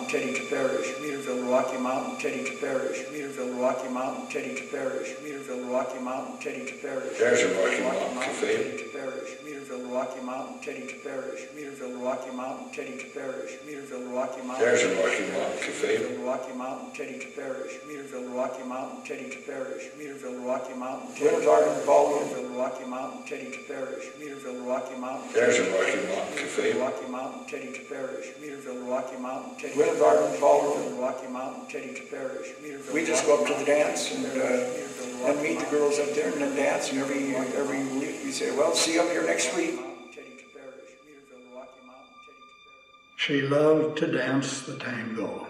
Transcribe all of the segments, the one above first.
Mountain, Teddy to Parish, Meterville, Rocky Mountain, Teddy to Parish, Meterville, Rocky Mountain, Teddy to Parish, Meterville, Rocky Mountain, Teddy to Parish. There's a Rocky Mountain Cafe. Teddy to Parish, Meterville, Rocky Mountain, Teddy to Parish, Meterville, Rocky Mountain, Teddy to Parish, Meterville, Rocky Mountain. There's a Rocky Mountain Cafe. Meterville, Rocky Mountain, Teddy to Parish, Meterville, Rocky Mountain, Teddy to Parish, Meterville, Rocky Mountain, Little Garden Ballroom. Meterville, Rocky Mountain, Teddy to Parish, Meterville, Rocky Mountain. There's a Rocky Mountain Cafe. Rocky Mountain, Teddy to Parish, Meterville, Rocky Mountain, Teddy Little Garden Ballroom. Rocky Mountain, Teddy to Parish, Meterville. We just go up to the dance and meet the girls up there and then dance. And every week we say, well, see you up here next week. She loved to dance the tango.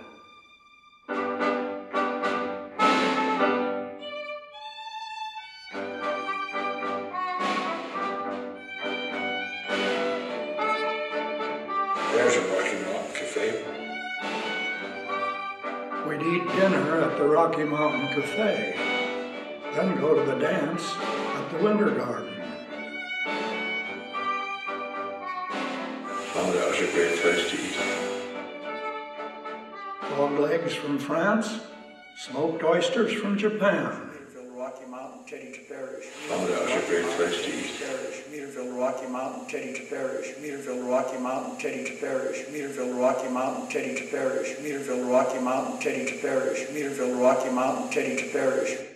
There's a Rocky Mountain Cafe. We'd eat dinner at the Rocky Mountain Cafe, then go to the dance at the Winter Garden. Oh, that was a great place to eat. Frog legs from France, smoked oysters from Japan. Rocky Mountain, Teddy to Parish. Oh, that was a great place to eat. Meterville, Rocky Mountain, Teddy to Parish. Meterville, Rocky Mountain, Teddy to Parish. Meterville, Rocky Mountain, Teddy to Parish. Meterville, Rocky Mountain, Teddy to Parish. Meterville, Rocky Mountain, Teddy to Parish.